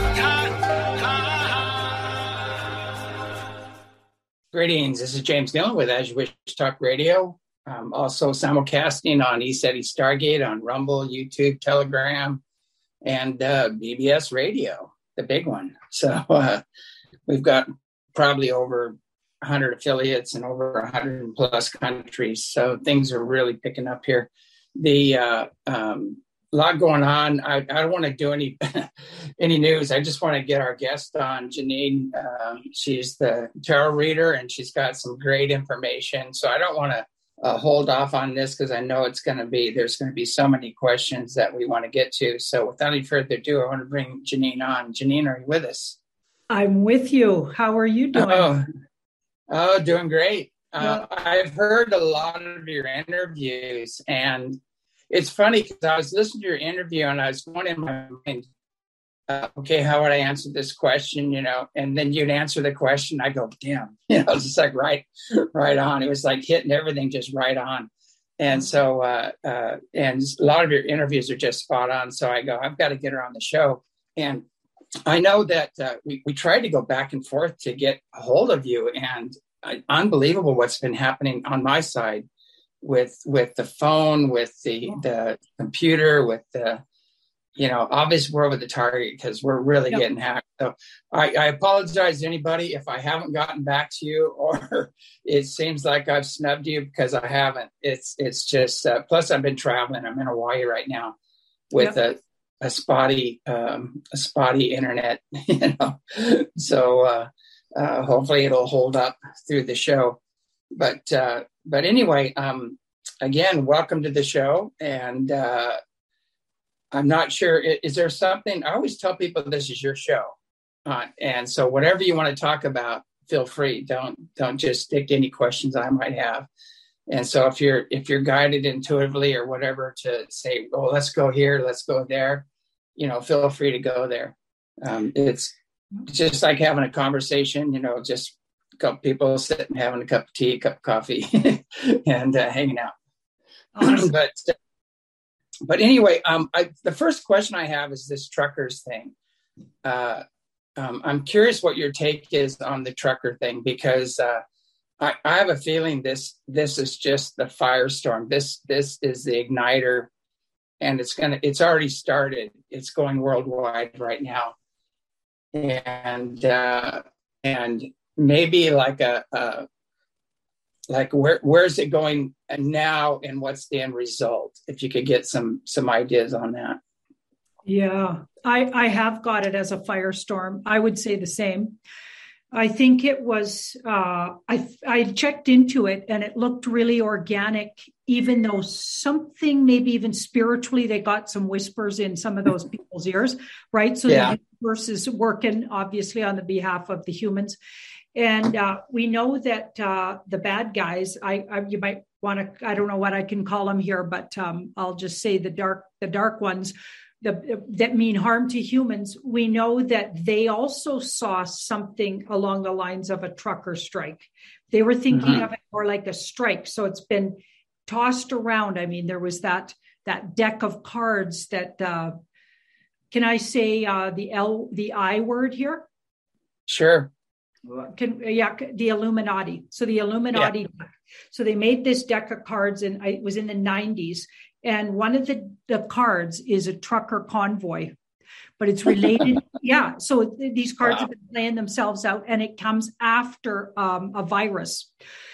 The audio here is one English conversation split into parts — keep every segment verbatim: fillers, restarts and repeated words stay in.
Greetings. This is James Dillon with As You Wish Talk Radio. Um, also simulcasting on ECETI Stargate on Rumble, YouTube, Telegram, and uh, B B S Radio, the big one. So uh, we've got probably over one hundred affiliates in over one hundred plus countries. So things are really picking up here. The uh, um, lot going on. I, I don't want to do any any news. I just want to get our guest on, Janine. Um, she's the tarot reader, and she's got some great information. So I don't want to uh, hold off on this because I know it's going to be, there's going to be so many questions that we want to get to. So without any further ado, I want to bring Janine on. Janine, are you with us? I'm with you. How are you doing? Oh, oh doing great. Uh, I've heard a lot of your interviews, and it's funny because I was listening to your interview and I was going in my mind, uh, okay, how would I answer this question? You know, and then you'd answer the question. I go, damn, you know, it's just like right, right on. It was like hitting everything just right on. And so, uh, uh, and a lot of your interviews are just spot on. So I go, I've got to get her on the show. And I know that uh, we, we tried to go back and forth to get a hold of you, and uh, unbelievable what's been happening on my side with with the phone, with the the computer, with the, you know, obvious world with the target, because we're really yep. getting hacked. So I, I apologize to anybody if I haven't gotten back to you, or it seems like I've snubbed you, because I haven't. It's it's just uh, plus I've been traveling. I'm in Hawaii right now with yep. a a spotty um, a spotty internet, you know. So uh, uh, hopefully it'll hold up through the show. But uh, but anyway, um, again, welcome to the show. And uh, I'm not sure, is there something, I always tell people this is your show. Uh, and so whatever you want to talk about, feel free. Don't don't just stick to any questions I might have. And so if you're if you're guided intuitively or whatever to say, oh, let's go here, let's go there, you know, feel free to go there. Um, it's just like having a conversation, you know, just a couple people sitting having a cup of tea, a cup of coffee, and uh, hanging out. Awesome. but but anyway, um, I, the first question I have is this truckers thing. Uh, um, I'm curious what your take is on the trucker thing, because uh, I, I have a feeling this this is just the firestorm. This this is the igniter, and it's gonna it's already started. It's going worldwide right now, and uh, and maybe like a, a like where where's it going now, and what's the end result? If you could get some some ideas on that. Yeah, I I have got it as a firestorm. I would say the same. I think it was, uh, I, I checked into it and it looked really organic, even though something, maybe even spiritually, they got some whispers in some of those people's ears, right? So yeah. The universe is working, obviously, on the behalf of the humans. And uh, we know that uh, the bad guys, I, I you might want to, I don't know what I can call them here, but um, I'll just say the dark, the dark ones, The, that mean harm to humans. We know that they also saw something along the lines of a trucker strike. They were thinking mm-hmm. of it more like a strike. So it's been tossed around. I mean, there was that that deck of cards that, uh, can I say uh, the L, the I word here? Sure. Can, yeah, the Illuminati. So the Illuminati. Yeah. So they made this deck of cards, and it was in the nineties. And one of the, the cards is a trucker convoy, but it's related. yeah. So these cards wow. have been playing themselves out, and it comes after um, a virus.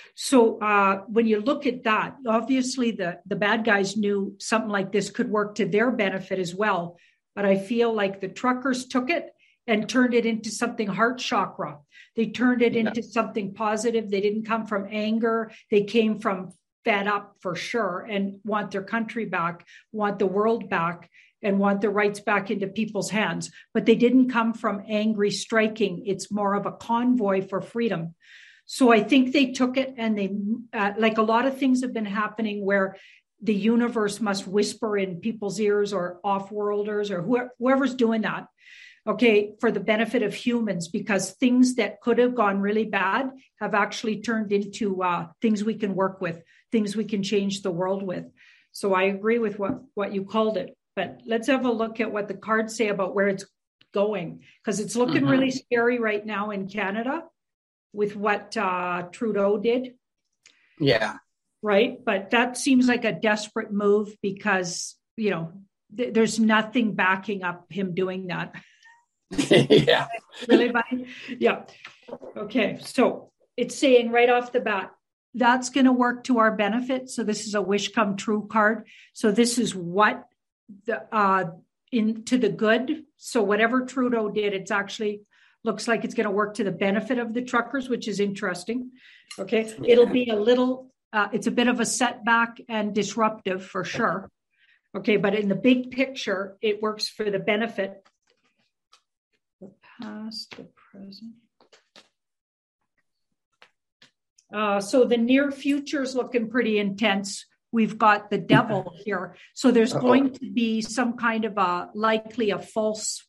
So uh, when you look at that, obviously the, the bad guys knew something like this could work to their benefit as well. But I feel like the truckers took it and turned it into something heart chakra. They turned it yeah. into something positive. They didn't come from anger. They came from fed up for sure, and want their country back, want the world back, and want their rights back into people's hands. But they didn't come from angry striking. It's more of a convoy for freedom. So I think they took it, and they, uh, like a lot of things have been happening where the universe must whisper in people's ears, or off-worlders, or whoever, whoever's doing that, okay, for the benefit of humans, because things that could have gone really bad have actually turned into uh, things we can work with, things we can change the world with. So I agree with what, what you called it. But let's have a look at what the cards say about where it's going, because it's looking mm-hmm. really scary right now in Canada with what uh, Trudeau did. Yeah. Right. But that seems like a desperate move because, you know, th- there's nothing backing up him doing that. Yeah. Really, buddy? Yeah. Okay. So it's saying right off the bat, that's going to work to our benefit. So this is a wish come true card. So this is what the, uh, in to the good. So whatever Trudeau did, it's actually looks like it's going to work to the benefit of the truckers, which is interesting. Okay. Yeah. It'll be a little, uh, it's a bit of a setback and disruptive for sure. Okay. But in the big picture, it works for the benefit. The past, the present. Uh, so the near future is looking pretty intense. We've got the devil here. So there's Uh-oh. going to be some kind of a, likely a false,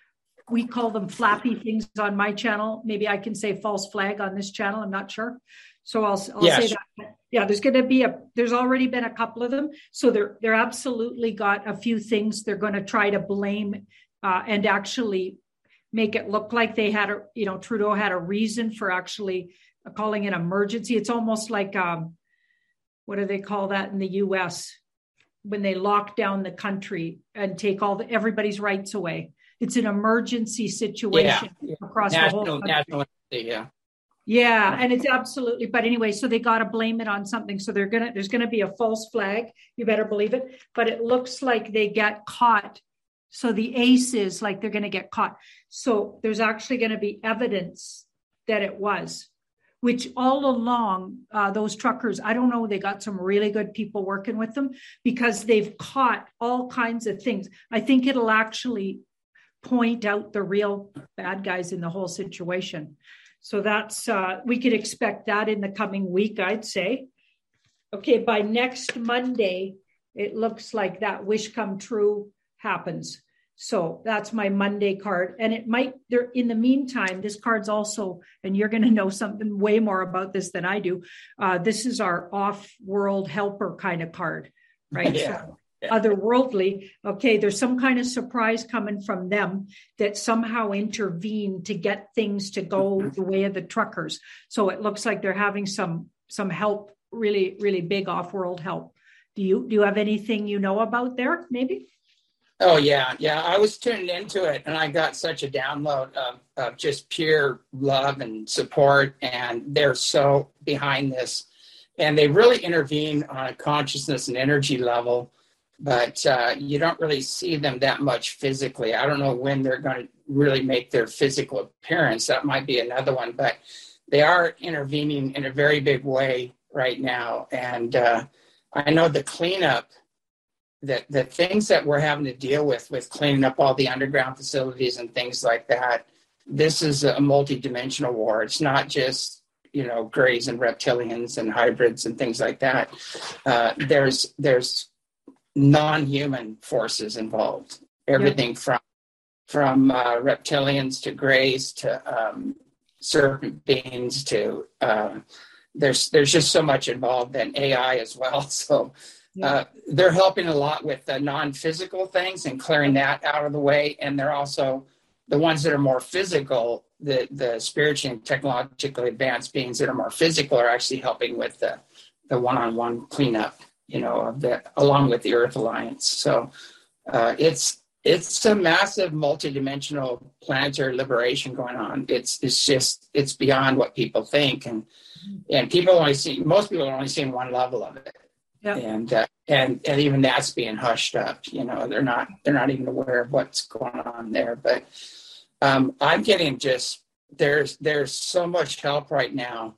we call them flappy things on my channel. Maybe I can say false flag on this channel. I'm not sure. So I'll, I'll yes. say that. Yeah, there's going to be a, there's already been a couple of them. So they're, they're absolutely got a few things they're going to try to blame uh, and actually make it look like they had a, you know, Trudeau had a reason for actually calling it emergency. It's almost like, um, what do they call that in the U S when they lock down the country and take all the, everybody's rights away? It's an emergency situation yeah. across national, the whole country. National, yeah. Yeah. And it's absolutely, but anyway, so they got to blame it on something. So they're going to, there's going to be a false flag. You better believe it. But it looks like they get caught. So the ace is like they're going to get caught. So there's actually going to be evidence that it was, which all along, uh, those truckers, I don't know, they got some really good people working with them because they've caught all kinds of things. I think it'll actually point out the real bad guys in the whole situation. So that's, uh, we could expect that in the coming week, I'd say. Okay, by next Monday, it looks like that wish come true happens. So that's my Monday card. And it might, there in the meantime, this card's also, and you're going to know something way more about this than I do. Uh, this is our off-world helper kind of card, right? Yeah. So otherworldly. Okay. There's some kind of surprise coming from them that somehow intervene to get things to go the way of the truckers. So it looks like they're having some, some help, really, really big off-world help. Do you, do you have anything you know about there? Maybe? Oh, yeah. Yeah. I was tuned into it and I got such a download of, of just pure love and support. And they're so behind this and they really intervene on a consciousness and energy level, but uh, you don't really see them that much physically. I don't know when they're going to really make their physical appearance. That might be another one, but they are intervening in a very big way right now. And uh, I know the cleanup, The, the things that we're having to deal with, with cleaning up all the underground facilities and things like that, this is a multi-dimensional war. It's not just, you know, grays and reptilians and hybrids and things like that. Uh, there's there's non-human forces involved. Everything yeah. from from uh, reptilians to grays to um, serpent beings to uh, there's there's just so much involved, and A I as well. So. Yeah. Uh, they're helping a lot with the non-physical things and clearing that out of the way. And they're also the ones that are more physical, the, the spiritually and technologically advanced beings that are more physical are actually helping with the, the one-on-one cleanup, you know, of the, along with the Earth Alliance. So uh, it's it's a massive multidimensional planetary liberation going on. It's it's just, it's beyond what people think. And, and people only see, most people are only seeing one level of it. Yep. And uh, and and even that's being hushed up. You know, they're not they're not even aware of what's going on there. But um, I'm getting just there's there's so much help right now.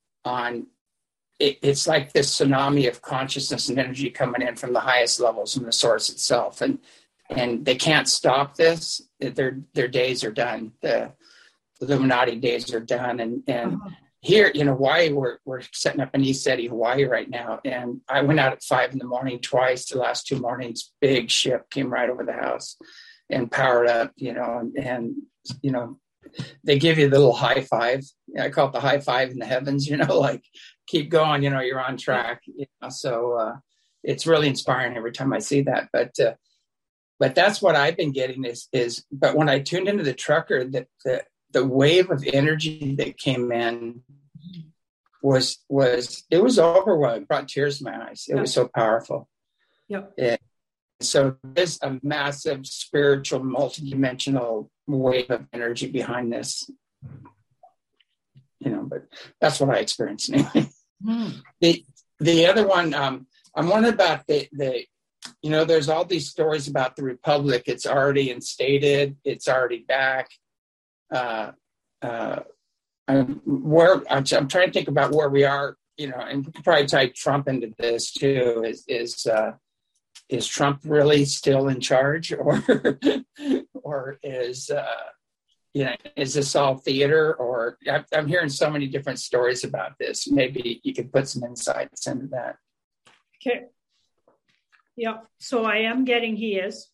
On it, it's like this tsunami of consciousness and energy coming in from the highest levels from the source itself, and and they can't stop this. Their their days are done. The Illuminati days are done, and and. Uh-huh. Here in Hawaii, we're we're setting up in ECETI, Hawaii right now. And I went out at five in the morning twice. The last two mornings, big ship came right over the house and powered up, you know, and, and you know, they give you the little high five. I call it the high five in the heavens, you know, like keep going, you know, you're on track. You know? So uh, it's really inspiring every time I see that. But uh, but that's what I've been getting is, is, but when I tuned into the trucker, the, the, the wave of energy that came in was, was, it was overwhelming, it brought tears to my eyes. It yeah. was so powerful. Yep. Yeah. So there's a massive spiritual, multidimensional wave of energy behind this, you know, but that's what I experienced anyway. Mm. The, the other one, um, I'm wondering about the, the, you know, there's all these stories about the Republic. It's already instated. It's already back. Uh, uh, I'm, where I'm, I'm trying to think about where we are, you know, and probably tie Trump into this too. Is is uh, is Trump really still in charge, or or is uh, you know, is this all theater? Or I'm hearing so many different stories about this. Maybe you could put some insights into that. Okay. Yeah. So I am getting he is.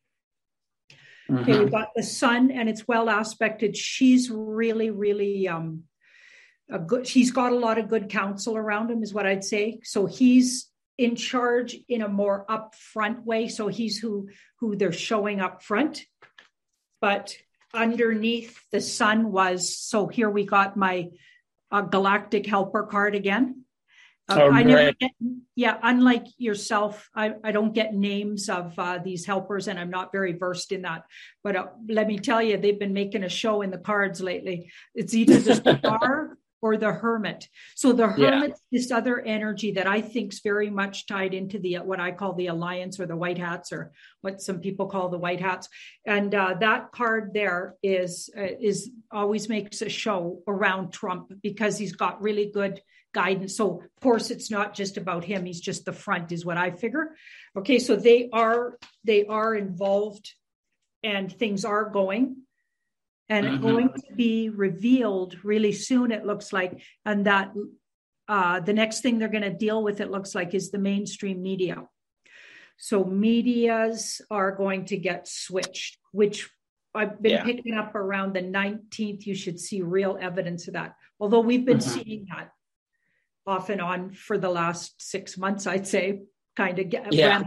Mm-hmm. Okay, we've got the sun, and it's well aspected. She's really, really um, a good. She's got a lot of good counsel around him, is what I'd say. So he's in charge in a more upfront way. So he's who who they're showing up front. But underneath the sun was. So here we got my uh, galactic helper card again. Uh, oh, I great. never get, yeah, unlike yourself, I, I don't get names of uh, these helpers, and I'm not very versed in that. But uh, let me tell you, they've been making a show in the cards lately. It's either the star or the hermit. So the hermit, yeah. this other energy that I think is very much tied into the what I call the alliance, or the white hats, or what some people call the white hats. And uh, that card there is uh, is always makes a show around Trump, because he's got really good guidance. So of course it's not just about him. He's just the front, is what I figure. Okay. So they are, they are involved, and things are going, and mm-hmm. it's going to be revealed really soon, it looks like. And that uh, the next thing they're going to deal with, it looks like, is the mainstream media. So medias are going to get switched, which I've been yeah. picking up around the nineteenth. You should see real evidence of that. Although we've been mm-hmm. seeing that off and on for the last six months, I'd say, kind of get yeah.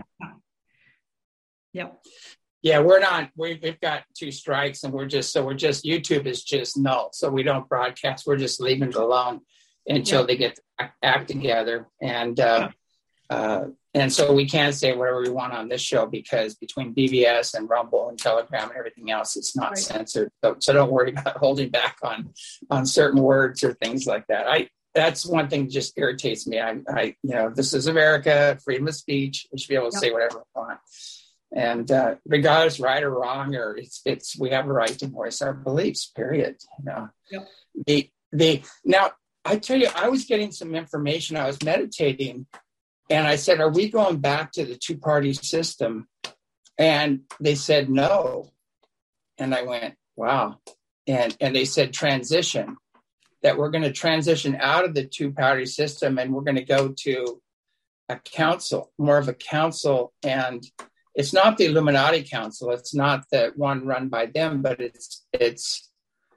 Yeah. Yeah, we're not, we, we've got two strikes, and we're just, so we're just, YouTube is just null. So we don't broadcast. We're just leaving it alone until yeah. they get the act together. And, uh, yeah. uh, and so we can't say whatever we want on this show, because between B B S and Rumble and Telegram and everything else, it's not right. censored. So, so don't worry about holding back on, on certain words or things like that. I, That's one thing that just irritates me. I, I, you know, this is America, freedom of speech. We should be able to yep. say whatever we want, and uh, regardless, right or wrong, or it's, it's, we have a right to voice our beliefs. Period. You know, yep. the the now I tell you, I was getting some information. I was meditating, and I said, "Are we going back to the two party system?" And they said no, and I went, "Wow," and and they said transition. That we're going to transition out of the two-party system, and we're going to go to a council, more of a council. And it's not the Illuminati Council. It's not the one run by them, but it's, it's,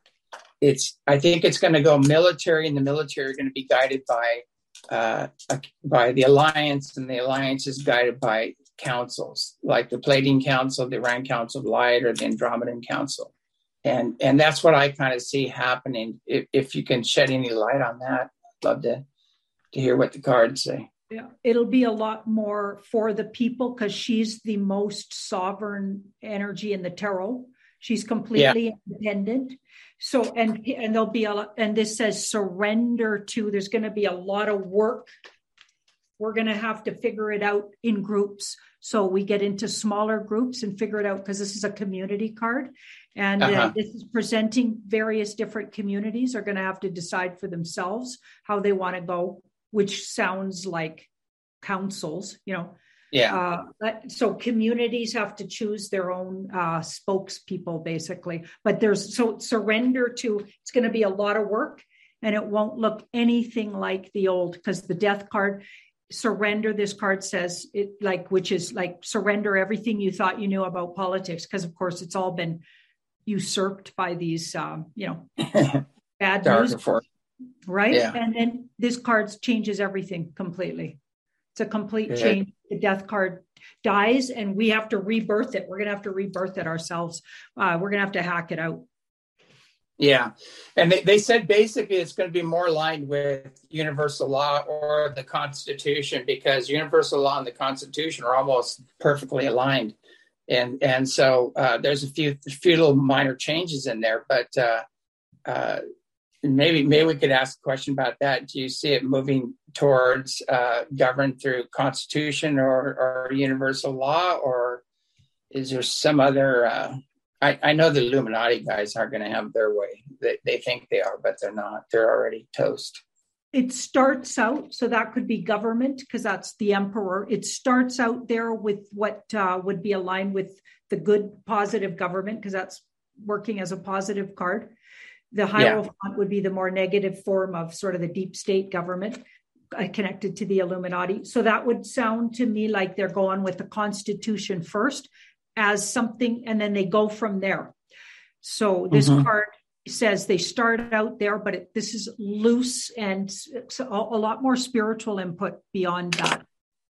it's, I think it's going to go military, and the military are going to be guided by, uh, by the Alliance, and the Alliance is guided by councils, like the Pleiadian Council, the Orion Council of Light, or the Andromedan Council. And and that's what I kind of see happening. If, if you can shed any light on that, I'd love to, to hear what the cards say. Yeah, it'll be a lot more for the people, because she's the most sovereign energy in the tarot. She's completely yeah. independent. So, and and there'll be a lot, and this says surrender to, there's going to be a lot of work. We're going to have to figure it out in groups. So we get into smaller groups and figure it out, because this is a community card. And uh-huh. uh, this is presenting various different communities are going to have to decide for themselves how they want to go, which sounds like councils, you know. Yeah. Uh, so communities have to choose their own uh, spokespeople, basically. But there's, so surrender to, it's going to be a lot of work, and it won't look anything like the old, because the death card, surrender, this card says it, like, which is like surrender everything you thought you knew about politics, because of course it's all been usurped by these um you know bad news, right? Yeah. And then this card changes everything completely. It's a complete yeah. change of the death card dies and we have to rebirth it. We're going to have to rebirth it ourselves. Uh, we're going to have to hack it out. Yeah. And they, they said basically it's going to be more aligned with universal law or the Constitution, because universal law and the Constitution are almost perfectly aligned. And and so uh, there's a few, few little minor changes in there, but uh, uh, maybe maybe we could ask a question about that. Do you see it moving towards uh, governed through Constitution or, or universal law, or is there some other... Uh, I, I know the Illuminati guys aren't going to have their way. They, they think they are, but they're not. They're already toast. It starts out, so that could be government, because that's the emperor. It starts out there with what uh, would be aligned with the good, positive government, because that's working as a positive card. The Hierophant yeah. would be the more negative form of sort of the deep state government uh, connected to the Illuminati. So that would sound to me like they're going with the Constitution first as something, and then they go from there. So this mm-hmm. card says they start out there, but it, this is loose and a, a lot more spiritual input beyond that.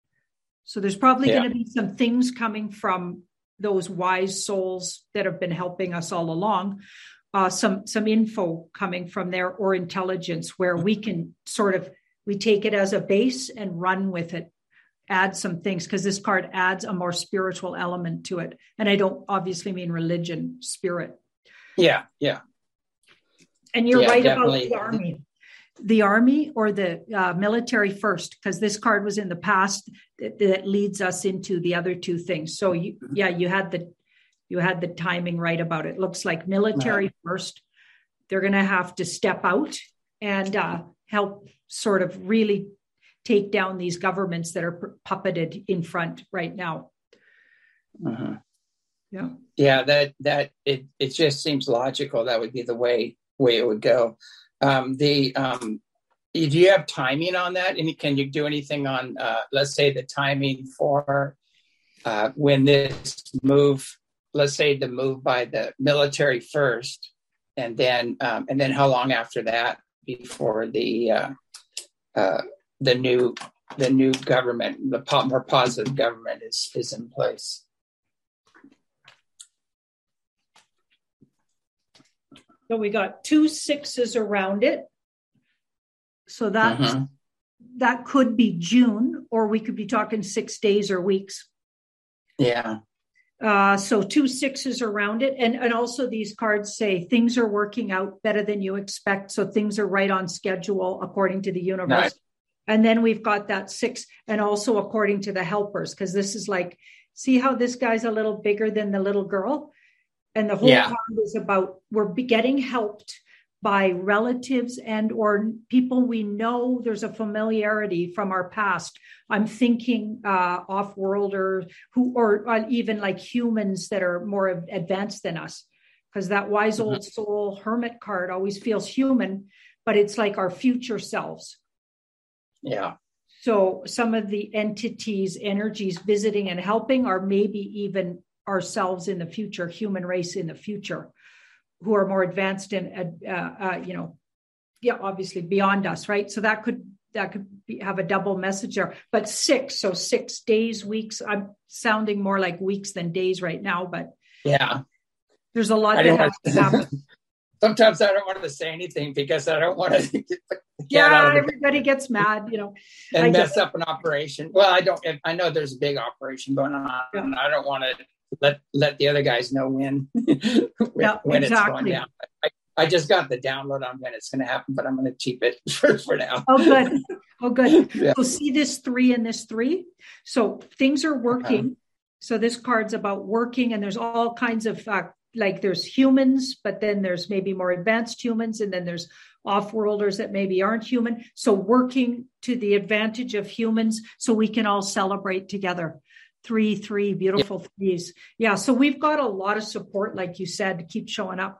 So there's probably yeah. going to be some things coming from those wise souls that have been helping us all along, uh, some some info coming from there, or intelligence, where we can sort of, we take it as a base and run with it. Add some things, because this card adds a more spiritual element to it. And I don't obviously mean religion, spirit. Yeah, yeah. And you're yeah, right definitely. about the army. The army or the uh, military first, because this card was in the past that, that leads us into the other two things. So you, yeah, you had the you had the timing right about it. Looks like military right. first. They're going to have to step out and uh, help sort of really take down these governments that are puppeted in front right now. Uh-huh. Yeah. Yeah, that that it it just seems logical. That would be the way way it would go. Um, the um, do you have timing on that? And can you do anything on, uh, let's say, the timing for uh, when this move? Let's say the move by the military first, and then um, and then how long after that before the uh, uh, the new the new government, the po- more positive government is is in place. So we got two sixes around it. So that mm-hmm. that could be June, or we could be talking six days or weeks. Yeah. Uh, so two sixes around it. And, and also these cards say things are working out better than you expect. So things are right on schedule according to the universe. Nice. And then we've got that six, and also according to the helpers, because this is like, see how this guy's a little bigger than the little girl? And the whole yeah. card is about, we're getting helped by relatives and or people we know. There's a familiarity from our past. I'm thinking uh, off-worlders who, or, or even like humans that are more advanced than us, because that wise old mm-hmm. soul hermit card always feels human, but it's like our future selves. Yeah. So some of the entities, energies visiting and helping are maybe even ourselves in the future, human race in the future, who are more advanced and, uh, uh, you know, yeah, obviously beyond us, right? So that could that could be, have a double message there. But six, so six days, weeks. I'm sounding more like weeks than days right now, but yeah, there's a lot that has to happen. Sometimes I don't want to say anything because I don't want to get the yeah, cat out of the everybody gets mad, you know, and I mess up an operation. Well, I don't. I know there's a big operation going on, yeah. and I don't want to let let the other guys know when when, yeah, when exactly. it's going down. I, I just got the download on when it's going to happen, but I'm going to keep it for, for now. Oh, good. Oh, good. Yeah. So see this three and this three. So things are working. Uh-huh. So this card's about working, and there's all kinds of uh, like there's humans, but then there's maybe more advanced humans, and then there's off-worlders that maybe aren't human. So working to the advantage of humans so we can all celebrate together. Three, three, beautiful yeah. threes. Yeah. So we've got a lot of support, like you said, to keep showing up.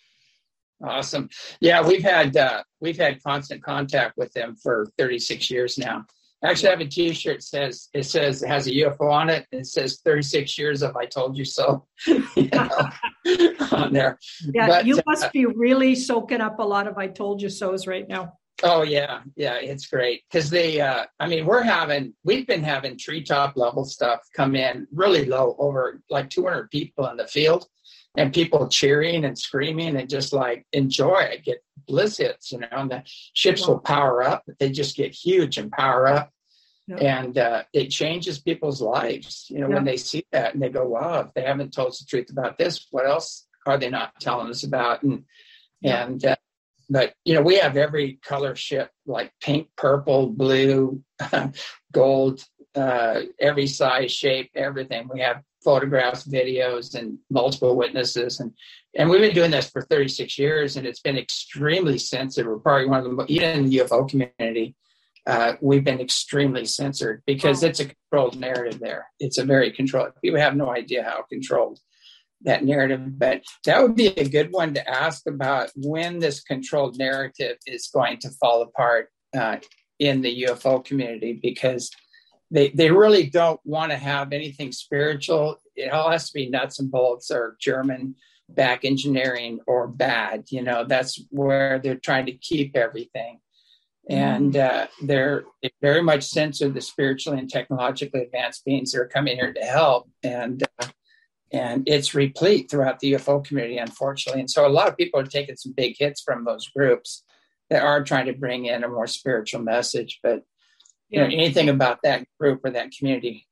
Awesome. Yeah, we've had uh, we've had constant contact with them for thirty-six years now. Actually, I have a T-shirt that says it says it has a U F O on it. It says thirty-six years of "I told you so" you know, on there. Yeah, but, you must uh, be really soaking up a lot of "I told you so's" right now. Oh yeah, yeah, it's great because they. Uh, I mean, we're having, we've been having treetop level stuff come in really low, over like two hundred people in the field, and people cheering and screaming and just like enjoy it, get bliss hits, you know. And the ships will power up; they just get huge and power up, yep. and uh, it changes people's lives. You know, yep. when they see that and they go, "Wow, if they haven't told us the truth about this, what else are they not telling us about?" And yep. and uh, But, you know, we have every color ship, like pink, purple, blue, gold, uh, every size, shape, everything. We have photographs, videos, and multiple witnesses. And, and we've been doing this for thirty-six years, and it's been extremely sensitive. We're probably one of the, even in the U F O community, uh, we've been extremely censored because it's a controlled narrative there. It's a very controlled, people have no idea how controlled that narrative, but that would be a good one to ask about when this controlled narrative is going to fall apart uh, in the U F O community, because they they really don't want to have anything spiritual. It all has to be nuts and bolts or German back engineering or bad. You know, that's where they're trying to keep everything. And uh, they're they very much censor the spiritually and technologically advanced beings that are coming here to help. And uh, And it's replete throughout the U F O community, unfortunately. And so a lot of people are taking some big hits from those groups that are trying to bring in a more spiritual message. But you yeah. know, anything about that group or that community.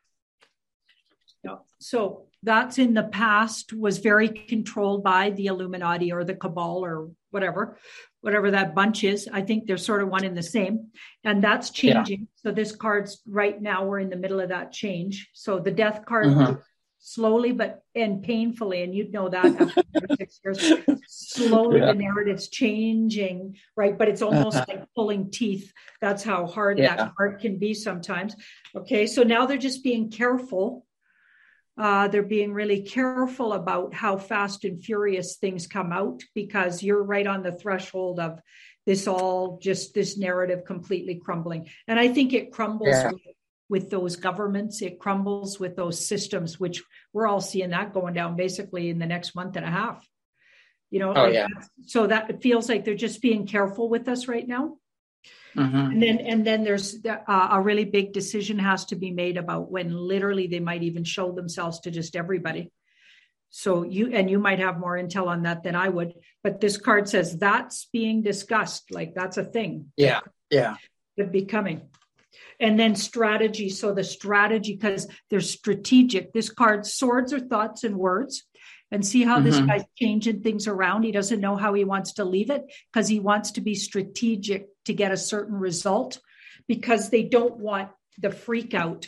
Yeah. So that's in the past was very controlled by the Illuminati or the Cabal or whatever, whatever that bunch is. I think they're sort of one and the same. And that's changing. Yeah. So this card's right now, we're in the middle of that change. So the death card, mm-hmm. slowly but and painfully, and you'd know that after six years, slowly yeah. the narrative's changing, right? But it's almost uh-huh. like pulling teeth. That's how hard yeah. that card can be sometimes. Okay, so now they're just being careful. Uh, they're being really careful about how fast and furious things come out, because you're right on the threshold of this all just this narrative completely crumbling. And I think it crumbles yeah. with with those governments, it crumbles with those systems, which we're all seeing that going down basically in the next month and a half. You know, oh, like yeah. so that it feels like they're just being careful with us right now. Mm-hmm. And then and then there's uh, a really big decision has to be made about when literally they might even show themselves to just everybody. So you and you might have more intel on that than I would, but this card says that's being discussed, like that's a thing. Yeah, yeah. Could be coming. And then strategy. So the strategy, because they're strategic. This card, swords are thoughts and words. And see how mm-hmm. this guy's changing things around. He doesn't know how he wants to leave it because he wants to be strategic to get a certain result, because they don't want the freak out.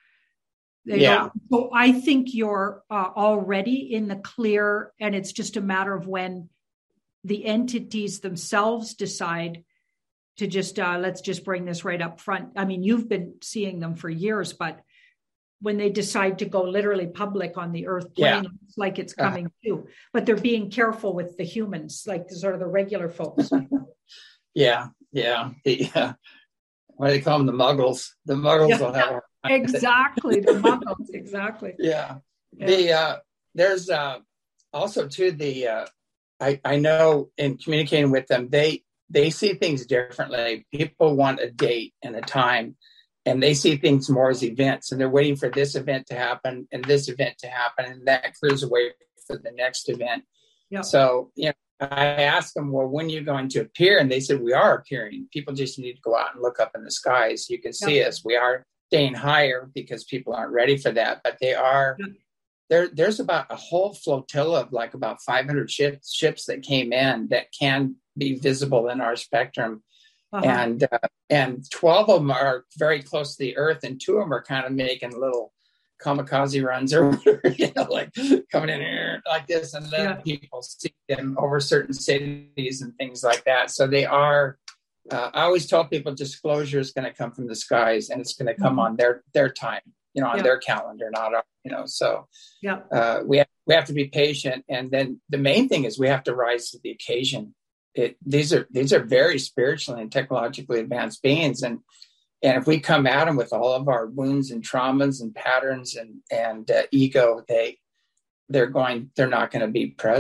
They yeah. don't. So I think you're uh, already in the clear, and it's just a matter of when the entities themselves decide to just, uh, let's just bring this right up front. I mean, you've been seeing them for years, but when they decide to go literally public on the earth plane, yeah. it's like it's coming uh, too. But they're being careful with the humans, like the sort of the regular folks. yeah, yeah. The, uh, what do they call them? The muggles. The muggles yeah, will have a exactly the muggles. Exactly. Yeah. yeah. The uh, there's uh, also too the uh, I I know in communicating with them, they they see things differently. People want a date and a time, and they see things more as events, and they're waiting for this event to happen and this event to happen, and that clears away for the next event. Yep. So, you know, I asked them, well, when are you going to appear? And they said, we are appearing. People just need to go out and look up in the skies. You can see yep. us. We are staying higher because people aren't ready for that, but they are. Yep. There, there's about a whole flotilla of like about five hundred ships, ships that came in that can be visible in our spectrum. Uh-huh. And uh, and twelve of them are very close to the Earth, and two of them are kind of making little kamikaze runs or whatever, you know, like coming in here like this, and then yeah. people see them over certain cities and things like that. So they are. Uh, I always tell people disclosure is going to come from the skies, and it's going to come mm-hmm. on their their time, you know, on yeah. their calendar, not our, you know. So yeah, uh, we have, we have to be patient, and then the main thing is we have to rise to the occasion. It, these are these are very spiritually and technologically advanced beings, and and if we come at them with all of our wounds and traumas and patterns and and uh, ego, they they're going they're not going to be present.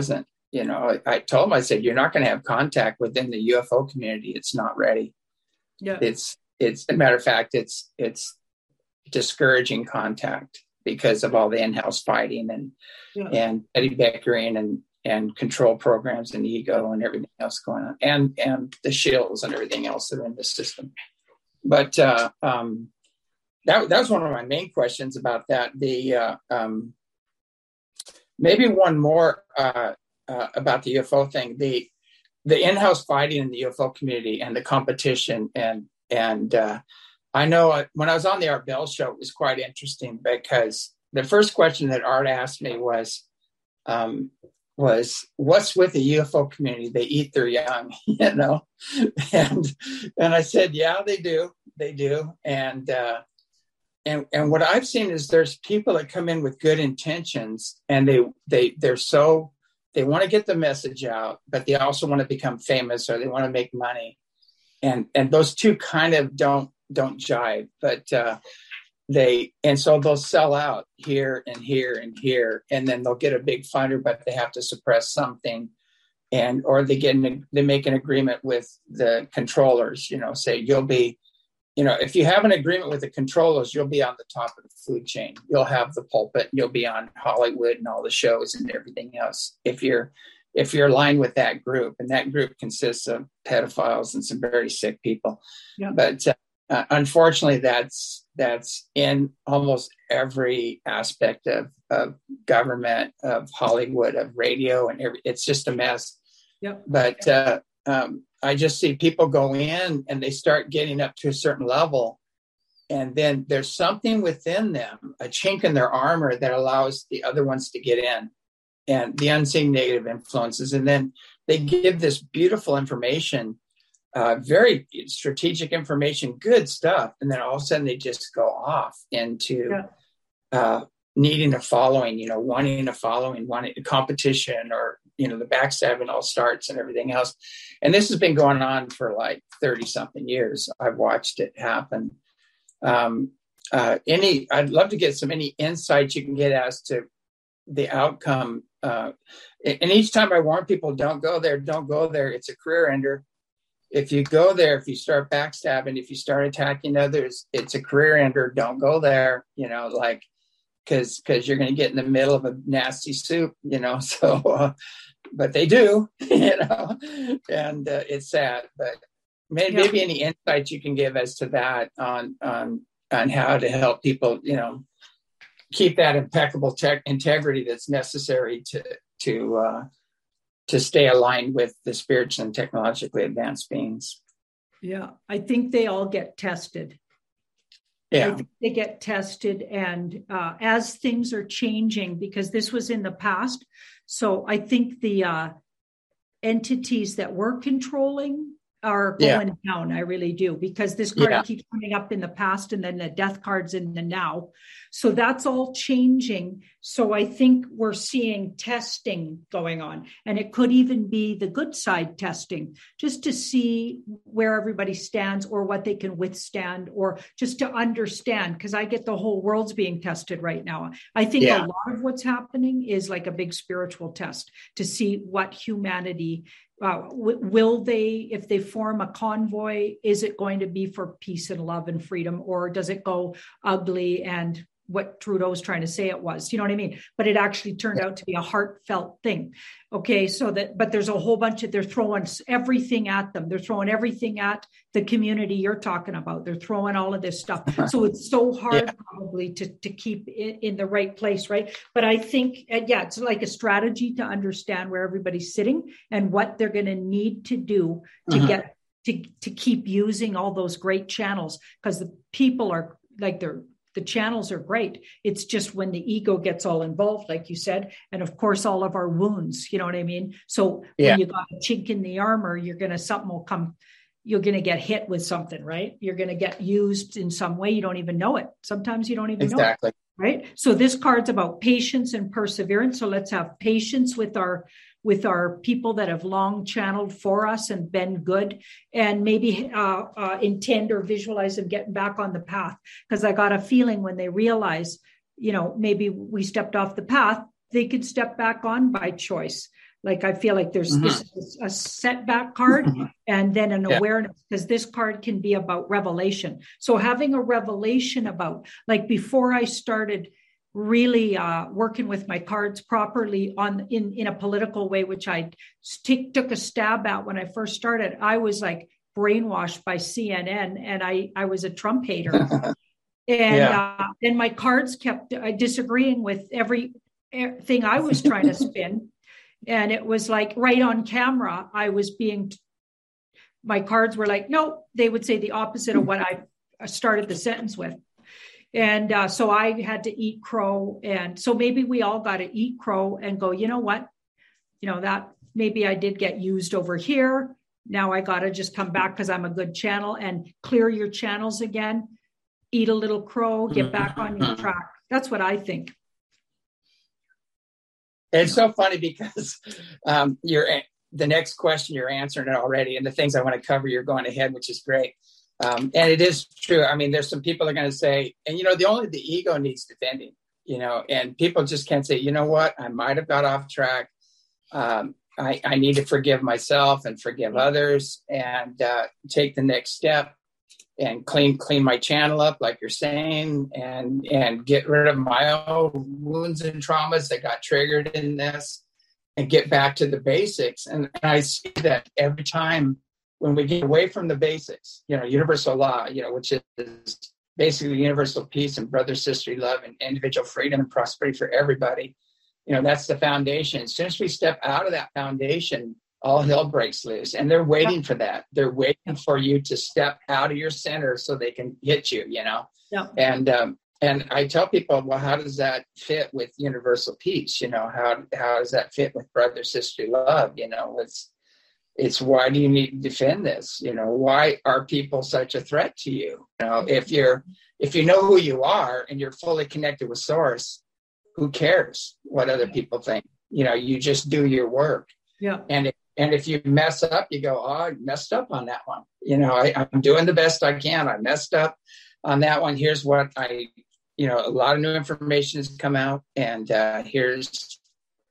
you know, I, I told him, I said, you're not going to have contact within the U F O community. It's not ready. Yeah. It's, it's, as a matter of fact, it's, it's discouraging contact because of all the in-house fighting and, yeah. and Eddie Beckering and, and control programs and ego and everything else going on, and, and the shills and everything else that are in the system. But, uh, um, that, that was one of my main questions about that. The, uh, um, maybe one more, uh, uh, about the U F O thing, the, the in-house fighting in the U F O community and the competition. And, and, uh, I know when I was on the Art Bell show, it was quite interesting because the first question that Art asked me was, um, was what's with the U F O community? They eat their young, you know? And, and I said, yeah, they do. They do. And, uh, and, and what I've seen is there's people that come in with good intentions and they, they, they're so, they want to get the message out, but they also want to become famous or they want to make money. And, and those two kind of don't, don't jive, but, uh, they, and so they'll sell out here and here and here, and then they'll get a big funder, but they have to suppress something. And, or they get, an, they make an agreement with the controllers, you know, say you'll be, you know, if you have an agreement with the controllers, you'll be on the top of the food chain. You'll have the pulpit, you'll be on Hollywood and all the shows and everything else. If you're, if you're aligned with that group, and that group consists of pedophiles and some very sick people, yeah. but, uh, Uh, unfortunately, that's that's in almost every aspect of, of government, of Hollywood, of radio, and every, it's just a mess. Yep. But uh, um, I just see people go in and they start getting up to a certain level, and then there's something within them, a chink in their armor that allows the other ones to get in, and the unseen negative influences, and then they give this beautiful information. Uh, very strategic information, good stuff. And then all of a sudden they just go off into yeah. uh, needing a following, you know, wanting a following, wanting a competition, or, you know, the backstabbing all starts and everything else. And this has been going on for like thirty something years. I've watched it happen. Um, uh, any, I'd love to get some, any insights you can get as to the outcome. Uh, and each time I warn people, don't go there, don't go there. It's a career ender. If you go there, if you start backstabbing, if you start attacking others, it's a career ender. Don't go there, you know, like, cause, cause you're going to get in the middle of a nasty soup, you know, so, uh, but they do, you know, and uh, it's sad, but maybe, yeah. maybe any insights you can give as to that on, on, on how to help people, you know, keep that impeccable tech integrity that's necessary to, to, uh, to stay aligned with the spiritual and technologically advanced beings. Yeah, I think they all get tested. Yeah, I think they get tested. And uh, as things are changing, because this was in the past, so I think the uh, entities that were controlling are going yeah. down. I really do, because this card yeah. keeps coming up in the past and then the death cards in the now. So that's all changing. So I think we're seeing testing going on, and it could even be the good side testing, just to see where everybody stands or what they can withstand, or just to understand, because I get the whole world's being tested right now. I think yeah. a lot of what's happening is like a big spiritual test to see what humanity Uh, w- will they, if they form a convoy, is it going to be for peace and love and freedom, or does it go ugly and what Trudeau's trying to say it was, you know what I mean? But it actually turned out to be a heartfelt thing. Okay. So that, but there's a whole bunch of, they're throwing everything at them. They're throwing everything at the community you're talking about. They're throwing all of this stuff. So it's so hard yeah. probably to, to keep it in the right place. Right. But I think, yeah, it's like a strategy to understand where everybody's sitting and what they're going to need to do to uh-huh. get, to, to keep using all those great channels, because the people are like, they're, the channels are great. It's just when the ego gets all involved, like you said, and of course, all of our wounds, you know what I mean? So yeah. when you got a chink in the armor, you're going to, something will come, you're going to get hit with something, right? You're going to get used in some way. You don't even know it. Sometimes you don't even exactly. know it, right? So this card's about patience and perseverance. So let's have patience with our, with our people that have long channeled for us and been good, and maybe uh, uh, intend or visualize them getting back on the path. Because I got a feeling when they realize, you know, maybe we stepped off the path, they could step back on by choice. Like, I feel like there's Mm-hmm. this a setback card Mm-hmm. and then an Yeah. awareness, because this card can be about revelation. So having a revelation about, like, before I started really uh, working with my cards properly on in, in a political way, which I t- took a stab at when I first started, I was like brainwashed by C N N, and I, I was a Trump hater. And Yeah. uh, then my cards kept uh, disagreeing with every thing I was trying to spin. And it was like right on camera, I was being, my cards were like, no, they would say the opposite of what I started the sentence with. And uh, so I had to eat crow. And so maybe we all got to eat crow and go, you know what? You know, that maybe I did get used over here. Now I got to just come back because I'm a good channel, and clear your channels again, eat a little crow, get back on your track. That's what I think. It's so funny because um, you're the next question, you're answering it already. And the things I want to cover, you're going ahead, which is great. Um, and it is true. I mean, there's some people are going to say, and, you know, the only the ego needs defending, you know, and people just can't say, you know what, I might have got off track. Um, I, I need to forgive myself and forgive others and uh, take the next step and clean, clean my channel up, like you're saying, and, and get rid of my own wounds and traumas that got triggered in this and get back to the basics. And, and I see that every time when we get away from the basics, you know, universal law, you know, which is basically universal peace and brother, sister, love, and individual freedom and prosperity for everybody. You know, that's the foundation. As soon as we step out of that foundation, all hell breaks loose. And they're waiting for that. They're waiting for you to step out of your center so they can hit you, you know? Yeah. And, um, and I tell people, well, how does that fit with universal peace? You know, how, how does that fit with brother, sister, love? You know, it's, it's why do you need to defend this? You know, why are people such a threat to you? You know, if you're, if you know who you are and you're fully connected with source, who cares what other people think? You know, you just do your work. Yeah. And if, and if you mess up, you go, oh, I messed up on that one. You know, I, I'm doing the best I can. I messed up on that one. Here's what I, you know, a lot of new information has come out, and uh, here's,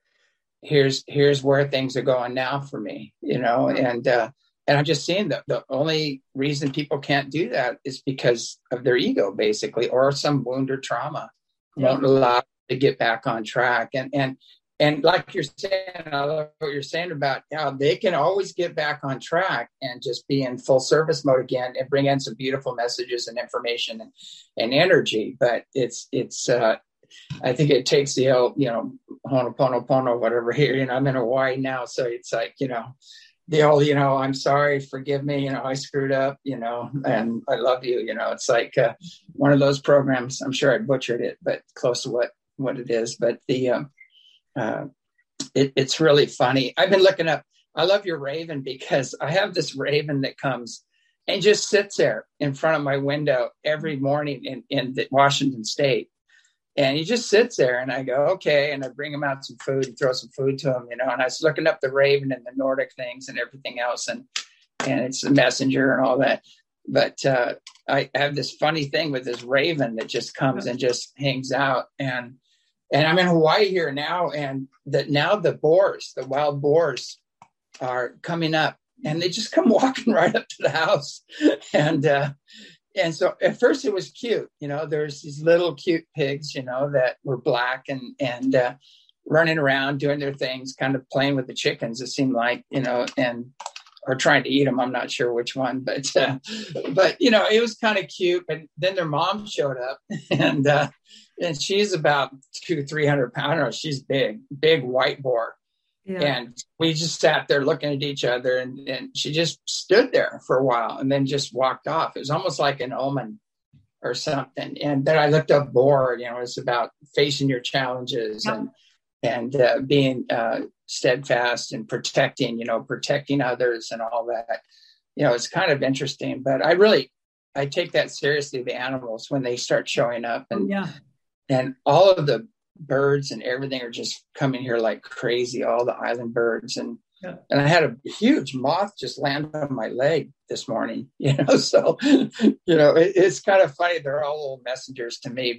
here's, here's where things are going now for me, you know, and, uh, and I'm just seeing that the only reason people can't do that is because of their ego, basically, or some wound or trauma won't allow to get back on track. And, and, and like you're saying, I love what you're saying about how they can always get back on track and just be in full service mode again and bring in some beautiful messages and information and, and energy. But it's, it's, uh, I think it takes the, old, you know, Ho'oponopono, whatever here, you know, I'm in Hawaii now. So it's like, you know, the old, you know, I'm sorry, forgive me, you know, I screwed up, you know, and I love you, you know, it's like uh, one of those programs. I'm sure I butchered it, but close to what, what it is. But the, um, uh, it, it's really funny. I've been looking up, I love your raven because I have this raven that comes and just sits there in front of my window every morning in, in the Washington State. And he just sits there and I go, okay. And I bring him out some food and throw some food to him, you know, and I was looking up the raven and the Nordic things and everything else. And, and it's a messenger and all that. But uh, I have this funny thing with this raven that just comes and just hangs out. And, and I'm in Hawaii here now. And that now the boars, the wild boars are coming up and they just come walking right up to the house. And, uh, And so at first it was cute, you know, there's these little cute pigs, you know, that were black and, and uh, running around doing their things, kind of playing with the chickens, it seemed like, you know, and, or trying to eat them. I'm not sure which one, but, uh, but, you know, it was kind of cute. But then their mom showed up and, uh, and she's about two, three hundred pounds. I don't know, she's big, big white boar. Yeah. And we just sat there looking at each other and, and she just stood there for a while and then just walked off. It was almost like an omen or something. And then I looked up boar, you know, it's about facing your challenges yeah. and, and uh, being uh, steadfast and protecting, you know, protecting others and all that. You know, it's kind of interesting, but I really, I take that seriously, the animals, when they start showing up and, yeah. and all of the birds and everything are just coming here like crazy, all the island birds. And yeah. and I had a huge moth just land on my leg this morning, you know, so, you know, it, it's kind of funny. They're all little messengers to me, but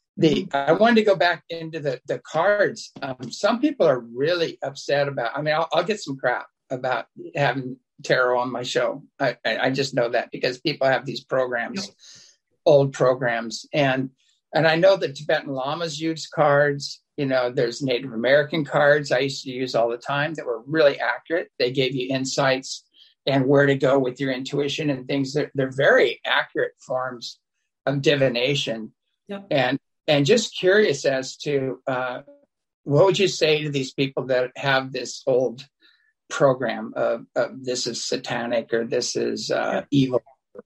The I wanted to go back into the the cards. Um, some people are really upset about. I mean, I'll, I'll get some crap about having tarot on my show. I, I, I just know that because people have these programs, yep. old programs, and and I know that Tibetan Lamas use cards. You know, there's Native American cards I used to use all the time that were really accurate. They gave you insights and where to go with your intuition and things. They're, they're very accurate forms of divination. Yep. And and just curious as to uh, what would you say to these people that have this old program of, of this is satanic or this is uh, evil?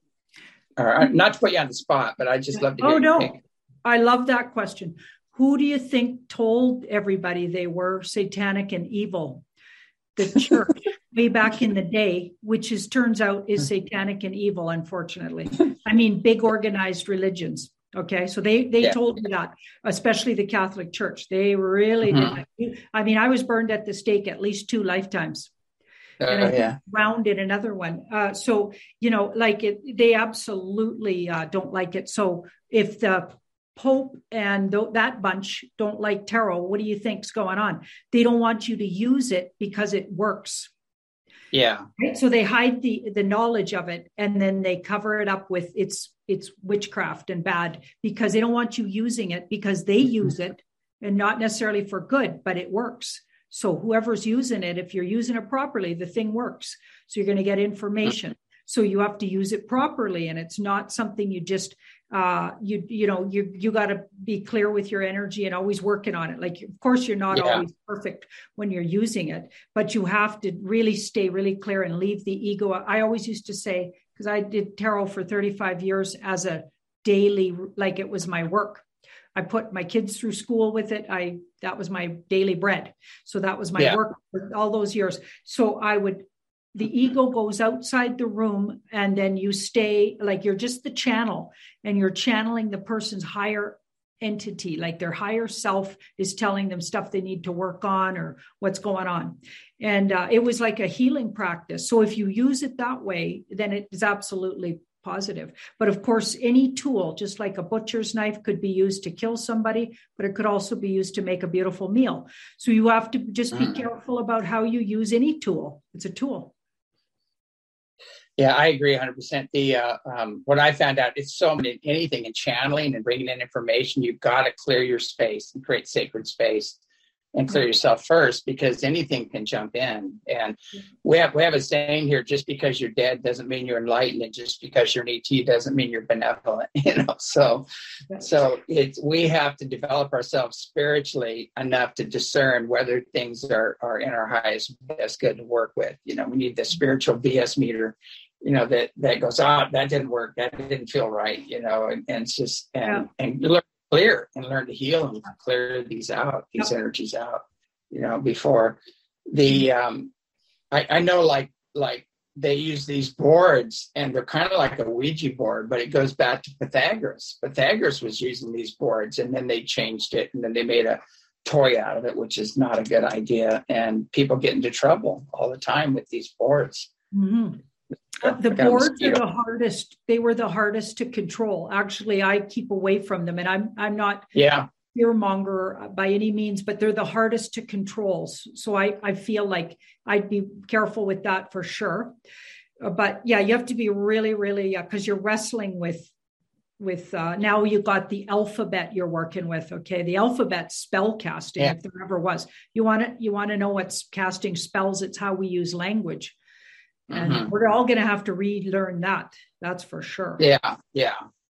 Or, not to put you on the spot, but I just love to hear oh, no. Think. I love that question. Who do you think told everybody they were satanic and evil? The church way back in the day, which is turns out is satanic and evil, unfortunately. I mean, big organized religions. Okay. So they, they yeah. told me that, especially the Catholic Church. They really mm-hmm. did. I mean, I was burned at the stake at least two lifetimes. Uh, and I yeah. drowned in another one. Uh, so, you know, like it, they absolutely uh, don't like it. So if the Pope and th- that bunch don't like tarot, what do you think's going on? They don't want you to use it because it works. Yeah. Right? So they hide the, the knowledge of it and then they cover it up with its, its witchcraft and bad because they don't want you using it because they use it and not necessarily for good, but it works. So whoever's using it, if you're using it properly, the thing works. So you're going to get information. So you have to use it properly. And it's not something you just, uh, you, you know, you, you got to be clear with your energy and always working on it. Like, of course, you're not yeah. always perfect when you're using it, but you have to really stay really clear and leave the ego. I always used to say, because I did tarot for thirty-five years as a daily, like it was my work. I put my kids through school with it. I, that was my daily bread. So that was my yeah. work for all those years. So I would, the ego goes outside the room and then you stay like you're just the channel and you're channeling the person's higher entity, like their higher self is telling them stuff they need to work on or what's going on. And uh, it was like a healing practice. So if you use it that way, then it is absolutely positive. But of course, any tool, just like a butcher's knife could be used to kill somebody, but it could also be used to make a beautiful meal. So you have to just be careful about how you use any tool. It's a tool. Yeah, I agree one hundred percent. The uh, um, what I found out, it's so many, anything in channeling and bringing in information, you've got to clear your space and create sacred space and clear yourself first because anything can jump in. And we have we have a saying here: just because you're dead doesn't mean you're enlightened, and just because you're an E T doesn't mean you're benevolent. You know, so so it's we have to develop ourselves spiritually enough to discern whether things are are in our highest best good to work with. You know, we need the spiritual B S meter. You know, that, that goes, oh, that didn't work. That didn't feel right, you know, and, and it's just, and, yeah. and learn to clear and learn to heal and clear these out, these yep. energies out, you know, before the, um, I, I know like, like they use these boards and they're kind of like a Ouija board, but it goes back to Pythagoras. Pythagoras was using these boards and then they changed it and then they made a toy out of it, which is not a good idea. And people get into trouble all the time with these boards. Mm-hmm. Uh, the boards are the hardest. They were the hardest to control. Actually, I keep away from them, and I'm I'm not yeah. fearmonger by any means, but they're the hardest to control. So I I feel like I'd be careful with that for sure. Uh, but yeah, you have to be really, really because uh, you're wrestling with with uh, now you got the alphabet you're working with. Okay, the alphabet spell casting, yeah. if there ever was. You want to you want to know what's casting spells? It's how we use language. And mm-hmm. we're all going to have to relearn that. That's for sure. Yeah, yeah,